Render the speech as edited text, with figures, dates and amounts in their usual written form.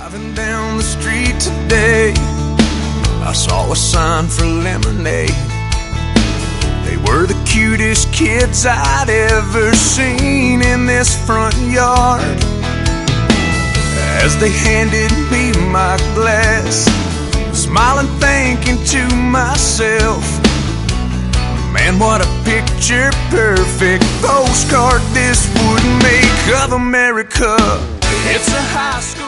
Driving down the street today, I saw a sign for lemonade. They were the cutest kids I'd ever seen in this front yard. As they handed me my glass, smiling, thinking to myself, man, what a picture perfect postcard this would make of America. It's a high school